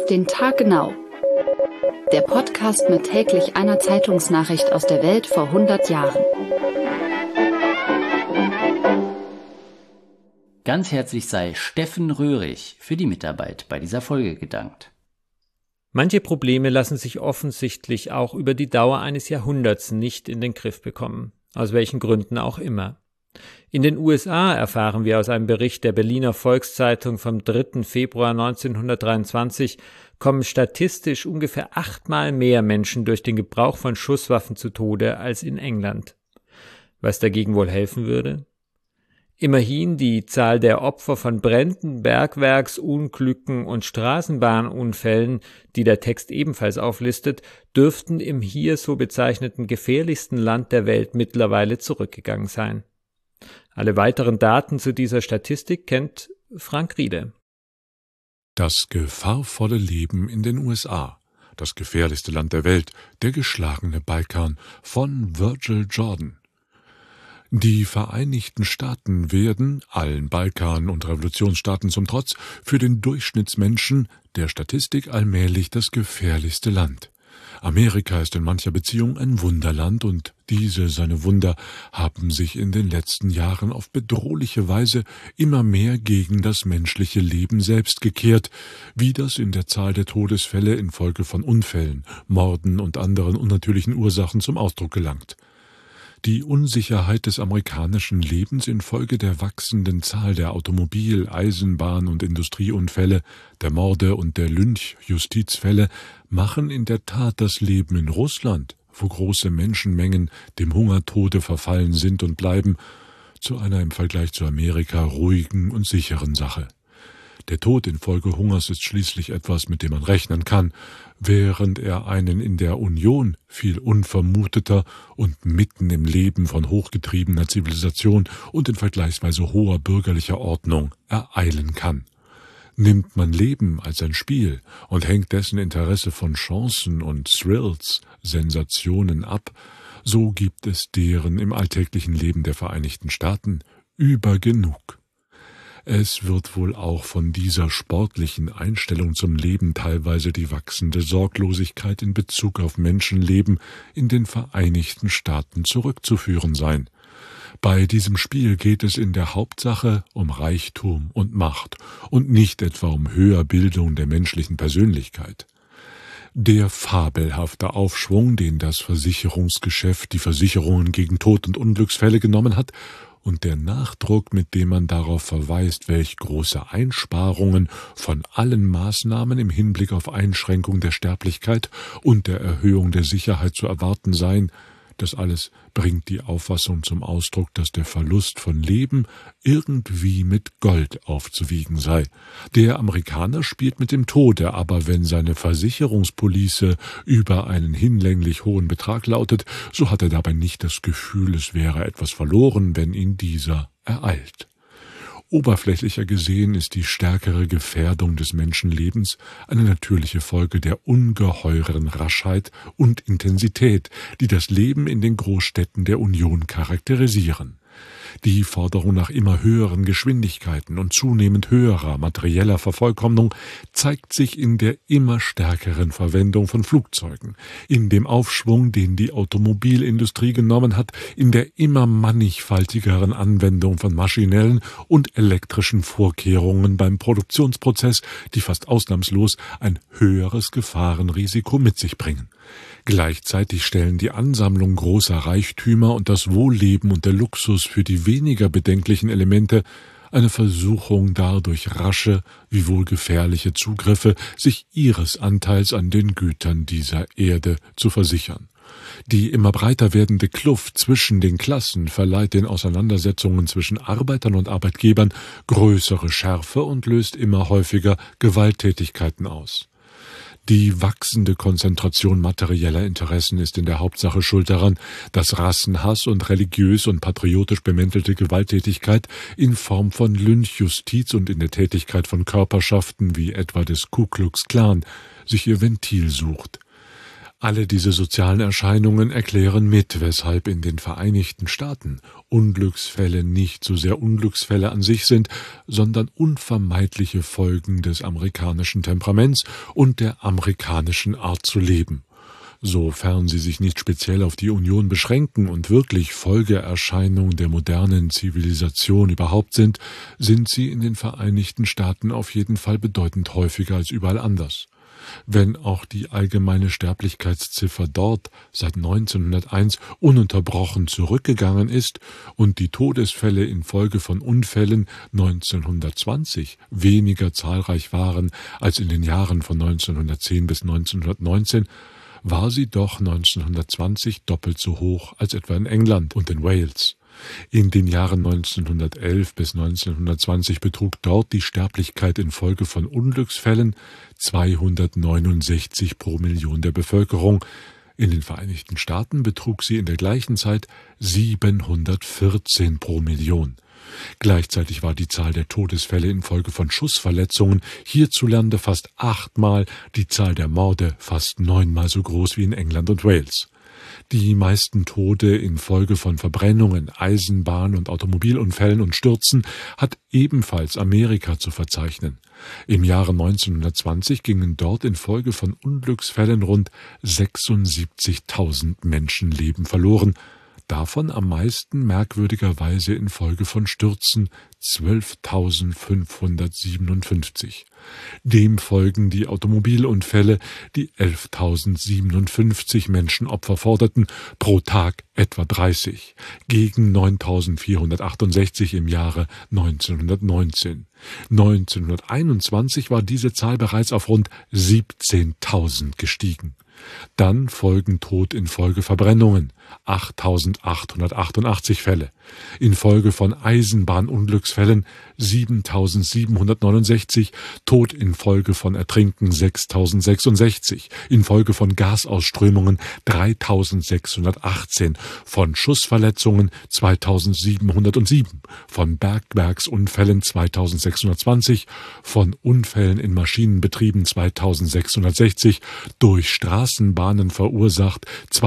den Tag genau. Der Podcast mit täglich einer Zeitungsnachricht aus der Welt vor 100 Jahren. Ganz herzlich sei Steffen Röhrig für die Mitarbeit bei dieser Folge gedankt. Manche Probleme lassen sich offensichtlich auch über die Dauer eines Jahrhunderts nicht in den Griff bekommen, aus welchen Gründen auch immer. In den USA erfahren wir aus einem Bericht der Berliner Volkszeitung vom 3. Februar 1923, kommen statistisch ungefähr 8-mal mehr Menschen durch den Gebrauch von Schusswaffen zu Tode als in England. Was dagegen wohl helfen würde? Immerhin die Zahl der Opfer von Bränden, Bergwerksunglücken und Straßenbahnunfällen, die der Text ebenfalls auflistet, dürften im hier so bezeichneten gefährlichsten Land der Welt mittlerweile zurückgegangen sein. Alle weiteren Daten zu dieser Statistik kennt Frank Riede. Das gefahrvolle Leben in den USA, das gefährlichste Land der Welt, der geschlagene Balkan von Virgil Jordan. Die Vereinigten Staaten werden, allen Balkan- und Revolutionsstaaten zum Trotz, für den Durchschnittsmenschen der Statistik allmählich das gefährlichste Land. Amerika ist in mancher Beziehung ein Wunderland, und seine Wunder haben sich in den letzten Jahren auf bedrohliche Weise immer mehr gegen das menschliche Leben selbst gekehrt, wie das in der Zahl der Todesfälle infolge von Unfällen, Morden und anderen unnatürlichen Ursachen zum Ausdruck gelangt. Die Unsicherheit des amerikanischen Lebens infolge der wachsenden Zahl der Automobil-, Eisenbahn- und Industrieunfälle, der Morde und der Lynchjustizfälle machen in der Tat das Leben in Russland, wo große Menschenmengen dem Hungertode verfallen sind und bleiben, zu einer im Vergleich zu Amerika ruhigen und sicheren Sache. Der Tod infolge Hungers ist schließlich etwas, mit dem man rechnen kann, während er einen in der Union viel unvermuteter und mitten im Leben von hochgetriebener Zivilisation und in vergleichsweise hoher bürgerlicher Ordnung ereilen kann. Nimmt man Leben als ein Spiel und hängt dessen Interesse von Chancen und Thrills, Sensationen ab, so gibt es deren im alltäglichen Leben der Vereinigten Staaten übergenug. Es wird wohl auch von dieser sportlichen Einstellung zum Leben teilweise die wachsende Sorglosigkeit in Bezug auf Menschenleben in den Vereinigten Staaten zurückzuführen sein. Bei diesem Spiel geht es in der Hauptsache um Reichtum und Macht und nicht etwa um Höherbildung der menschlichen Persönlichkeit. Der fabelhafte Aufschwung, den das Versicherungsgeschäft die Versicherungen gegen Tod und Unglücksfälle genommen hat, und der Nachdruck, mit dem man darauf verweist, welch große Einsparungen von allen Maßnahmen im Hinblick auf Einschränkung der Sterblichkeit und der Erhöhung der Sicherheit zu erwarten seien, das alles bringt die Auffassung zum Ausdruck, dass der Verlust von Leben irgendwie mit Gold aufzuwiegen sei. Der Amerikaner spielt mit dem Tode, aber wenn seine Versicherungspolice über einen hinlänglich hohen Betrag lautet, so hat er dabei nicht das Gefühl, es wäre etwas verloren, wenn ihn dieser ereilt. Oberflächlicher gesehen ist die stärkere Gefährdung des Menschenlebens eine natürliche Folge der ungeheuren Raschheit und Intensität, die das Leben in den Großstädten der Union charakterisieren. Die Forderung nach immer höheren Geschwindigkeiten und zunehmend höherer materieller Vervollkommnung zeigt sich in der immer stärkeren Verwendung von Flugzeugen, in dem Aufschwung, den die Automobilindustrie genommen hat, in der immer mannigfaltigeren Anwendung von maschinellen und elektrischen Vorkehrungen beim Produktionsprozess, die fast ausnahmslos ein höheres Gefahrenrisiko mit sich bringen. Gleichzeitig stellen die Ansammlung großer Reichtümer und das Wohlleben und der Luxus für die weniger bedenklichen Elemente eine Versuchung dar, durch rasche, wiewohl gefährliche Zugriffe sich ihres Anteils an den Gütern dieser Erde zu versichern. Die immer breiter werdende Kluft zwischen den Klassen verleiht den Auseinandersetzungen zwischen Arbeitern und Arbeitgebern größere Schärfe und löst immer häufiger Gewalttätigkeiten aus. Die wachsende Konzentration materieller Interessen ist in der Hauptsache schuld daran, dass Rassenhass und religiös und patriotisch bemäntelte Gewalttätigkeit in Form von Lynchjustiz und in der Tätigkeit von Körperschaften wie etwa des Ku Klux Klan sich ihr Ventil sucht. Alle diese sozialen Erscheinungen erklären mit, weshalb in den Vereinigten Staaten Unglücksfälle nicht so sehr Unglücksfälle an sich sind, sondern unvermeidliche Folgen des amerikanischen Temperaments und der amerikanischen Art zu leben. Sofern sie sich nicht speziell auf die Union beschränken und wirklich Folgeerscheinungen der modernen Zivilisation überhaupt sind, sind sie in den Vereinigten Staaten auf jeden Fall bedeutend häufiger als überall anders. Wenn auch die allgemeine Sterblichkeitsziffer dort seit 1901 ununterbrochen zurückgegangen ist und die Todesfälle infolge von Unfällen 1920 weniger zahlreich waren als in den Jahren von 1910 bis 1919, war sie doch 1920 doppelt so hoch als etwa in England und in Wales. In den Jahren 1911 bis 1920 betrug dort die Sterblichkeit infolge von Unglücksfällen 269 pro Million der Bevölkerung. In den Vereinigten Staaten betrug sie in der gleichen Zeit 714 pro Million. Gleichzeitig war die Zahl der Todesfälle infolge von Schussverletzungen hierzulande fast 8-mal, die Zahl der Morde fast 9-mal so groß wie in England und Wales. Die meisten Tode infolge von Verbrennungen, Eisenbahn- und Automobilunfällen und Stürzen hat ebenfalls Amerika zu verzeichnen. Im Jahre 1920 gingen dort infolge von Unglücksfällen rund 76.000 Menschenleben verloren, davon am meisten merkwürdigerweise infolge von Stürzen 12.557. Dem folgen die Automobilunfälle, die 11.057 Menschenopfer forderten, pro Tag etwa 30, gegen 9.468 im Jahre 1919. 1921 war diese Zahl bereits auf rund 17.000 gestiegen. Dann folgen Tod infolge Verbrennungen, 8.888 Fälle, infolge von Eisenbahnunglücksfällen 7.769, Tod infolge von Ertrinken 6.066, infolge von Gasausströmungen 3.618, von Schussverletzungen 2.707, von Bergwerksunfällen 2.620, von Unfällen in Maschinenbetrieben 2.660, durch Straßenbahnen verursacht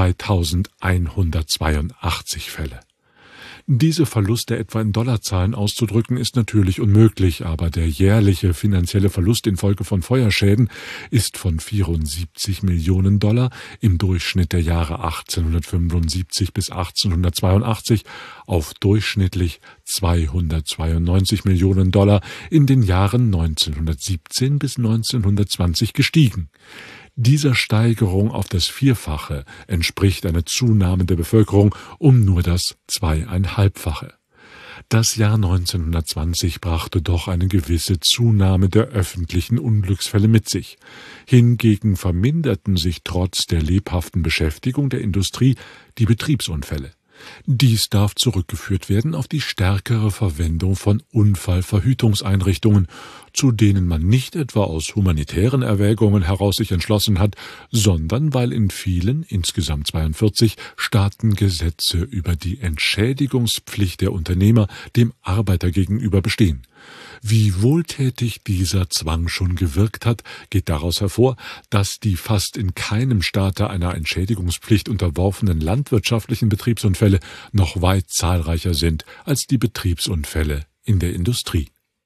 2.182 Fälle. Diese Verluste etwa in Dollarzahlen auszudrücken, ist natürlich unmöglich, aber der jährliche finanzielle Verlust infolge von Feuerschäden ist von 74 Millionen Dollar im Durchschnitt der Jahre 1875 bis 1882 auf durchschnittlich 292 Millionen Dollar in den Jahren 1917 bis 1920 gestiegen. Dieser Steigerung auf das Vierfache entspricht eine Zunahme der Bevölkerung um nur das 2,5-fache. Das Jahr 1920 brachte doch eine gewisse Zunahme der öffentlichen Unglücksfälle mit sich. Hingegen verminderten sich trotz der lebhaften Beschäftigung der Industrie die Betriebsunfälle. Dies darf zurückgeführt werden auf die stärkere Verwendung von Unfallverhütungseinrichtungen, zu denen man nicht etwa aus humanitären Erwägungen heraus sich entschlossen hat, sondern weil in vielen, insgesamt 42, Staaten Gesetze über die Entschädigungspflicht der Unternehmer dem Arbeiter gegenüber bestehen. Wie wohltätig dieser Zwang schon gewirkt hat, geht daraus hervor, dass die fast in keinem Staate einer Entschädigungspflicht unterworfenen landwirtschaftlichen Betriebsunfälle noch weit zahlreicher sind als die Betriebsunfälle in der Industrie.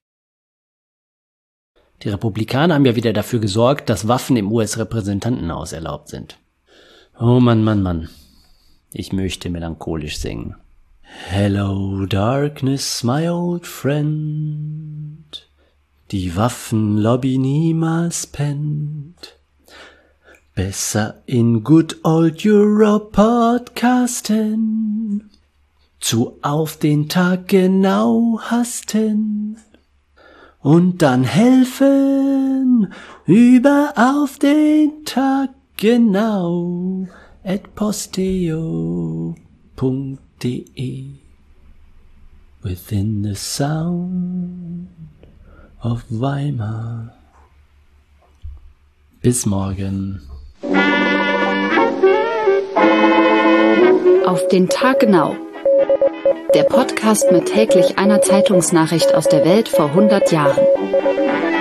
Die Republikaner haben ja wieder dafür gesorgt, dass Waffen im US-Repräsentantenhaus erlaubt sind. Oh Mann, Mann, Mann. Ich möchte melancholisch singen. Hello, darkness, my old friend. Die Waffenlobby niemals pennt. Besser in good old Europe podcasten. Zu auf den Tag genau hasten. Und dann helfen über auf den Tag genau @posteo.de. Within the sound of Weimar. Bis morgen. Auf den Tag genau. Der Podcast mit täglich einer Zeitungsnachricht aus der Welt vor 100 Jahren.